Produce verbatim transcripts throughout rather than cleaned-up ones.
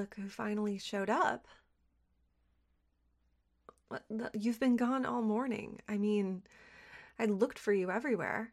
look who finally showed up. What the- You've been gone all morning. I mean, I looked for you everywhere.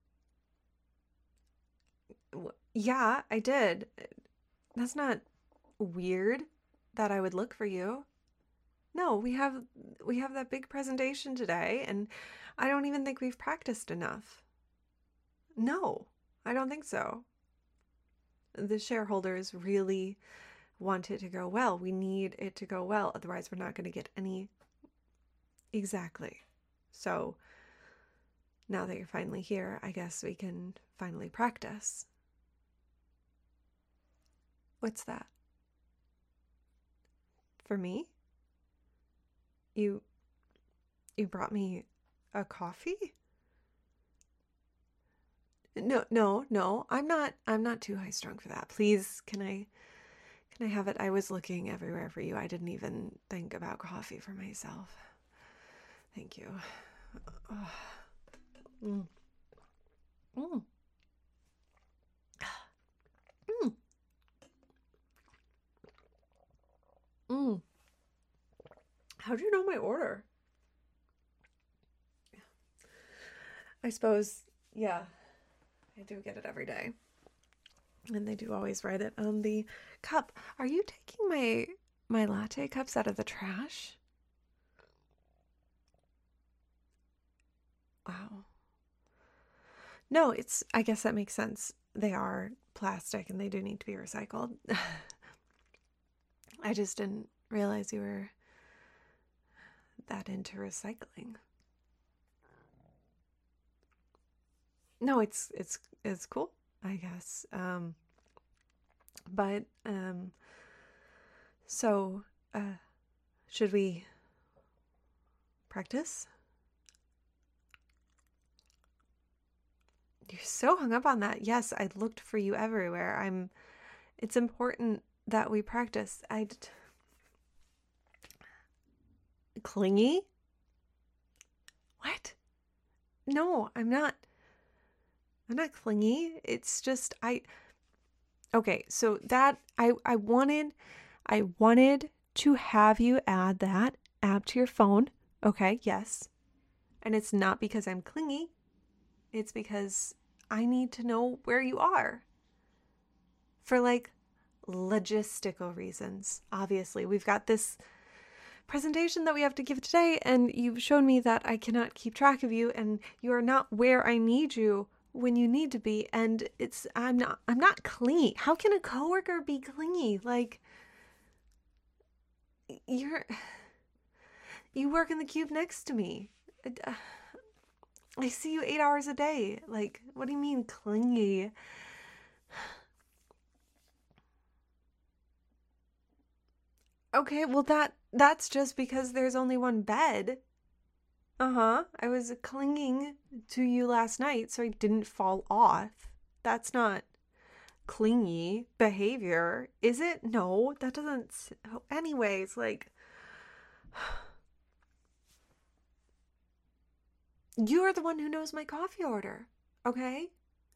W- Yeah, I did. That's not weird that I would look for you. No, we have we have that big presentation today, and I don't even think we've practiced enough. No, I don't think so. The shareholders really want it to go well. We need it to go well. Otherwise, we're not going to get any. Exactly. So now that you're finally here, I guess we can finally practice. What's that? For me? You you brought me a coffee? No, no, no. I'm not I'm not too high strung for that. Please, can I can I have it? I was looking everywhere for you. I didn't even think about coffee for myself. Thank you. Oh. Mm. Mm. Mm. Mm. How'd you know my order? I suppose, yeah, I do get it every day. And they do always write it on the cup. Are you taking my my latte cups out of the trash? Wow. No, it's I guess that makes sense. They are plastic and they do need to be recycled. I just didn't realize you were that into recycling. No, it's it's it's cool, I guess. Um but um so uh should we practice? You're so hung up on that. Yes, I looked for you everywhere. I'm It's important that we practice. I clingy? What? No, I'm not. I'm not clingy. It's just I Okay, so that I I wanted I wanted to have you add that app to your phone. Okay, yes. And it's not because I'm clingy. It's because I need to know where you are. For like logistical reasons. Obviously, we've got this presentation that we have to give today, and you've shown me that I cannot keep track of you, and you are not where I need you when you need to be. And it's I'm not I'm not clingy. How can a coworker be clingy? Like you're you work in the cube next to me. I see you eight hours a day. Like, what do you mean clingy? Okay, well that that's just because there's only one bed. Uh-huh. I was clinging to you last night so I didn't fall off. That's not clingy behavior, is it? No, that doesn't. Oh, anyways, like, you're the one who knows my coffee order, okay?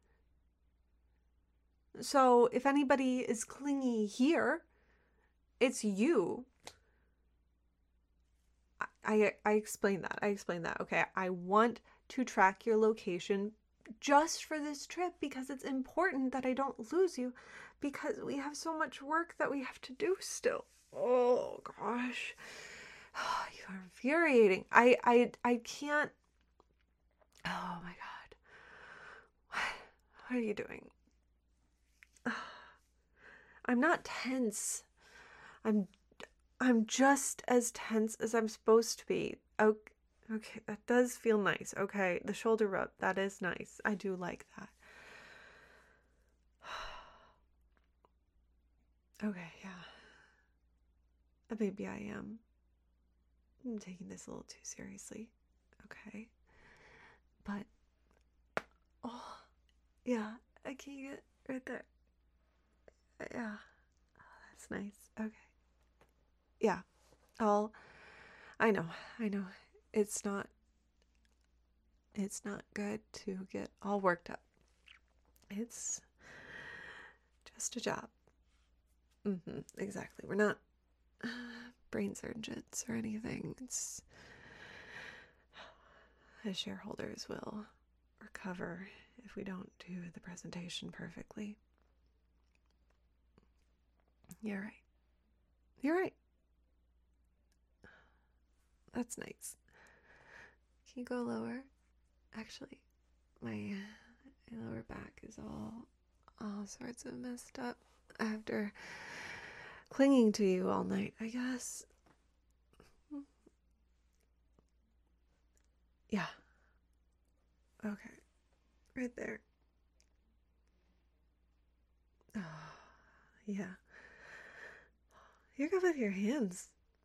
So if anybody is clingy here, it's you. I, I, I explained that. I explained that. Okay, I want to track your location just for this trip because it's important that I don't lose you because we have so much work that we have to do still. Oh gosh. You are infuriating. I I I can't. Oh my god. What are you doing? I'm not tense. I'm I'm just as tense as I'm supposed to be. Okay, okay, that does feel nice. Okay, the shoulder rub, that is nice. I do like that. Okay, yeah. Maybe I am. I'm taking this a little too seriously. Okay. But, oh, yeah, I can get it right there. Yeah, oh, that's nice. Okay. Yeah, I'll, I know, I know. It's not, it's not good to get all worked up. It's just a job. Mm-hmm, exactly. We're not uh, brain surgeons or anything. It's the shareholders will recover if we don't do the presentation perfectly. You're right. You're right. That's nice. Can you go lower? Actually, my, my lower back is all all sorts of messed up after clinging to you all night, I guess. Yeah. Okay. Right there. Oh, yeah. You're good with your hands.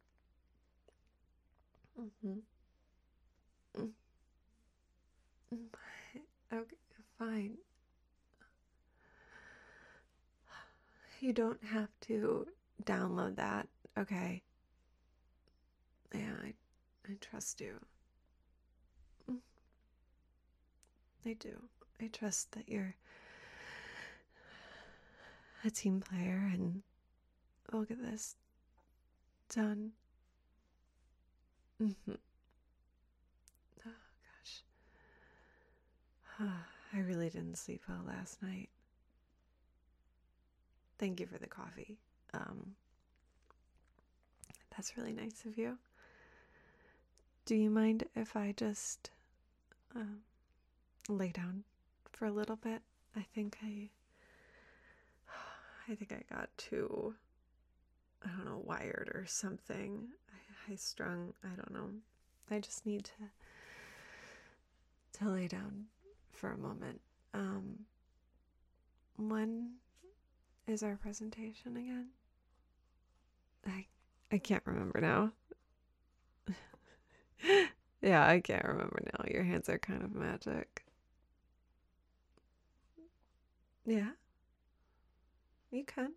Mm-hmm. Mm-hmm. Okay, fine. You don't have to download that, okay? Yeah, I, I trust you. I do. I trust that you're a team player and we'll get this done. Mm-hmm. Oh, gosh. I really didn't sleep well last night. Thank you for the coffee. Um, that's really nice of you. Do you mind if I just um, lay down for a little bit? I think I, I think I got too, I don't know, wired or something. I, high strung. I don't know. I just need to to lay down for a moment. Um, when is our presentation again? I I can't remember now. Yeah, I can't remember now. Your hands are kind of magic. Yeah, you can.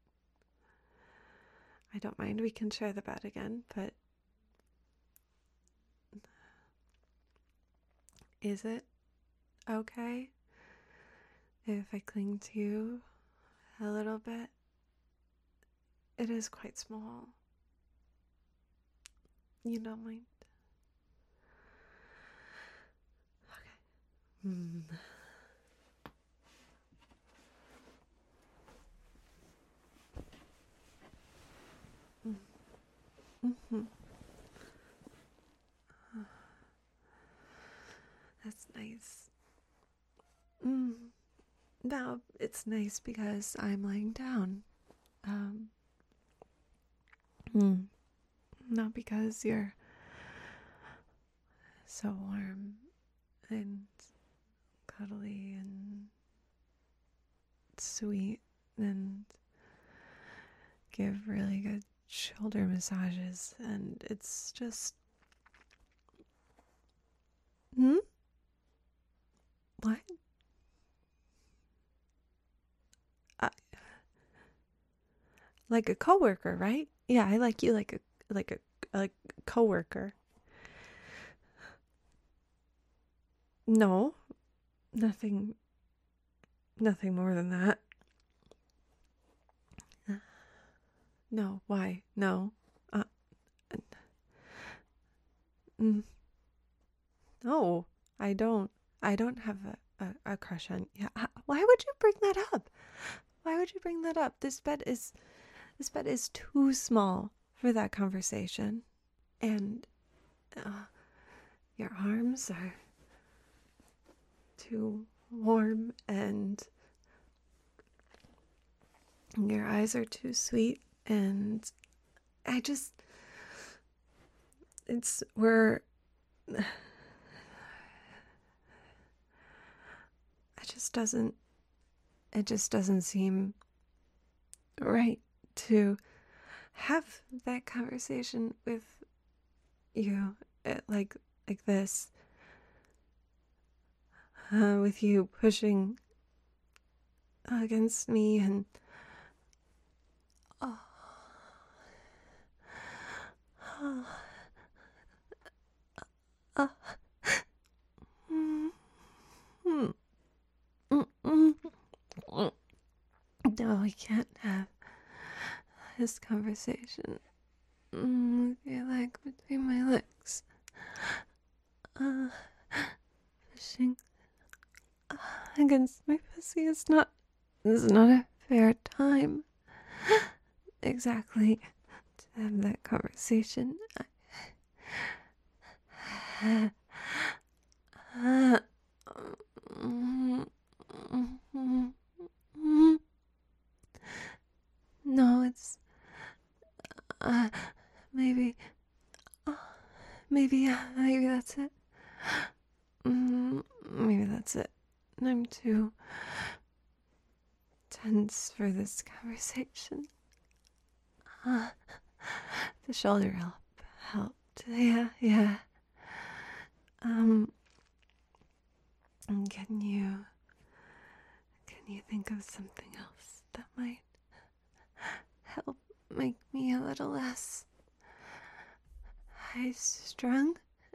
I don't mind. We can share the bed again, but is it okay if I cling to you a little bit? It is quite small. You don't mind? Okay. Hmm. Mm-hmm. That's nice. Mm. Now it's nice because I'm laying down. Um, mm. Not because you're so warm and cuddly and sweet and give really good shoulder massages, and it's just. Hmm? What? Uh, like a coworker, right? Yeah, I like you like a like a like a coworker. No, nothing, nothing more than that. No, why? No. Uh, mm, no, I don't. I don't have a, a, a crush on. Yeah. uh, Why would you bring that up? Why would you bring that up? This bed is this bed is too small for that conversation, and uh, your arms are too warm, and your eyes are too sweet, and I just it's we're it just doesn't it just doesn't seem right to have that conversation with you uh, like like this, uh, with you pushing against me and oh, oh, uh, mm, mm, mm, mm, mm. No, we can't have this conversation mm, with your leg between my legs. Uh, pushing uh, against my pussy is not is not a fair time exactly to have that conversation. I, uh, no, it's uh, maybe, uh, maybe, uh, maybe that's it. Mm, maybe that's it. I'm too tense for this conversation. Uh, the shoulder help helped. Yeah, yeah. Um, can you can you think of something else that might help make me a little less high strung?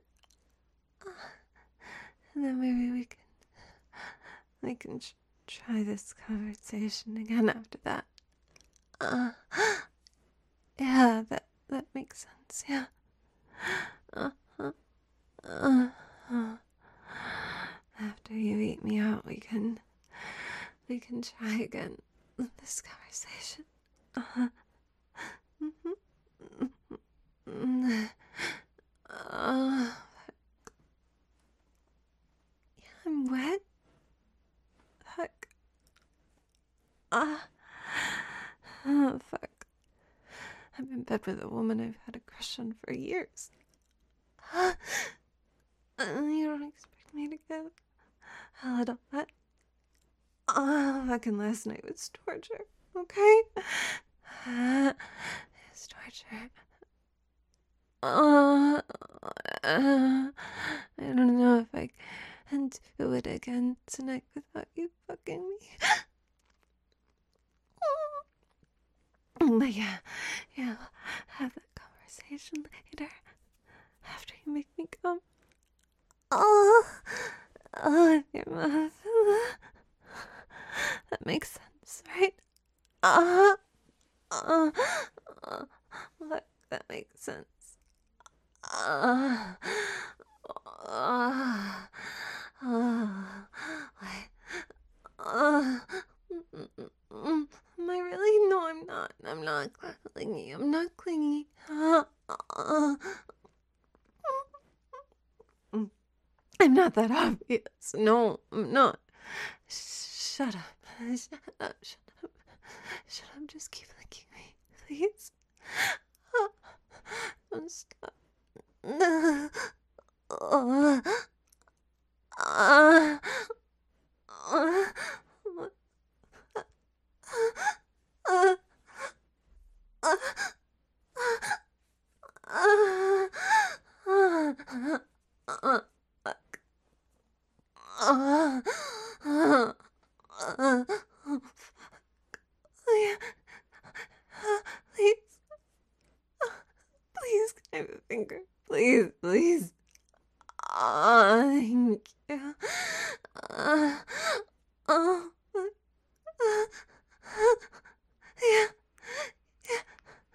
And then maybe we can we can tr- try this conversation again after that. Uh, yeah, that that makes sense. Yeah. Uh, uh, uh, uh. After you eat me out, we can we can try again this conversation. Uh-huh. Mm-hmm. Uh, yeah, I'm wet. Fuck. Ah. Oh, fuck. I'm in bed with a woman I've had a crush on for years. Uh, you don't expect me to get a little wet? Oh, fucking last night was torture, okay? Uh, it was torture. Uh, uh, I don't know if I can do it again tonight without you fucking me. But yeah, yeah, we'll have that conversation later after you make me come. Oh, oh, your mouth. That makes sense, right? Uh, uh, uh, that, that makes sense. Uh, uh, uh, what? Uh, am I really? No, I'm not. I'm not clingy. I'm not clingy. Uh, uh, I'm not that obvious. No, I'm not. Shut up. Shut up. Shut up. Shut up. Just keep licking me, please. Don't stop. Uh, uh, uh, uh, Please, please, can I have a finger? Please, please. Oh, thank you. Uh, oh, uh, yeah, yeah.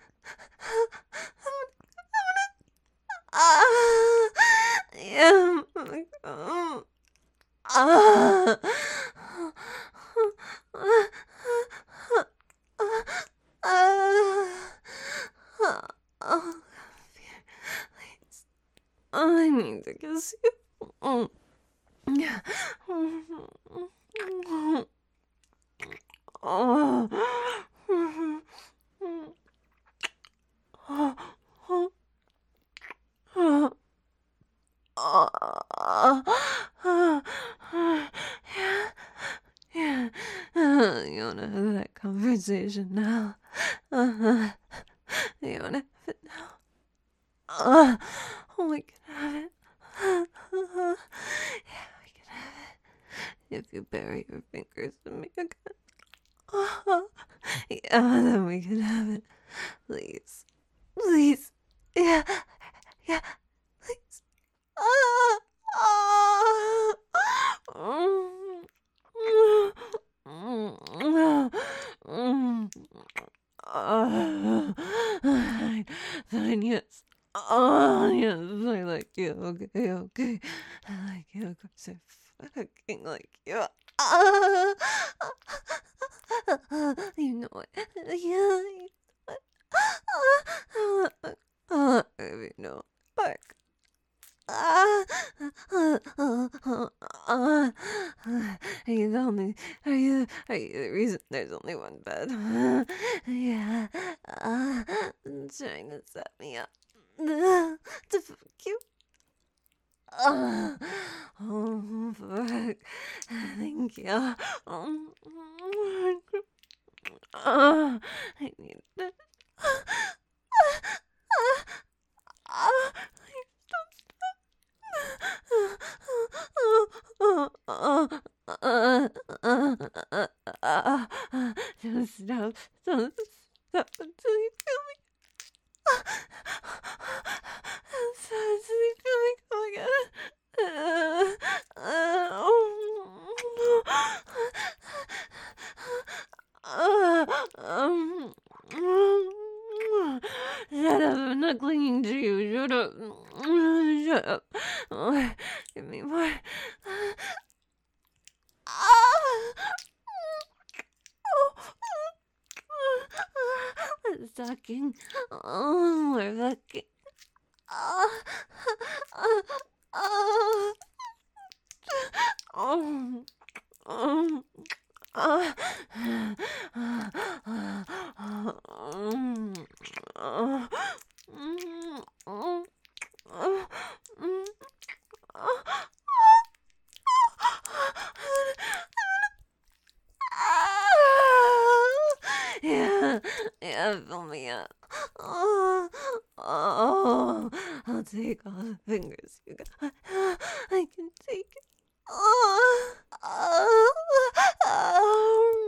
Ah, yeah. Um, ah, oh, please. I need to kiss you. Oh, yeah. Oh, oh, oh, yeah, yeah. Uh, you wanna have that conversation now? Uh-huh. You wanna have it now? Uh, oh, we can have it. Yeah, we can have it. If you bury your fingers in me again. Oh, yeah, then we can have it. Please. Please. Yeah. Yeah. Please. Ah. Ah. Mm. Mm. Mm. Ah. fine, yes. Oh, yes, I like you. Okay, okay. I like you. Of course, I fucking like you. Ah, you know it. Yeah, you know it. Ah, ah, baby, no. Fuck. Ah, ah, ah, ah, ah. Are you the only, are you, are you the reason there's only one bed? Yeah, uh, trying to set me up to fuck you. Uh, oh, fuck. Thank you. Um, uh, I need that. Don't stop. Don't stop until you feel me. Don't stop until you feel me coming out. Um, Shut up, I'm not clinging to you. Shut up. Shut up. Oh, give me more. We're sucking. Oh, we're fucking. Oh, oh, oh, oh, oh, oh, yeah, yeah, fill me up. Oh, oh, I'll take all the fingers you got. I can take it. Oh, oh, oh.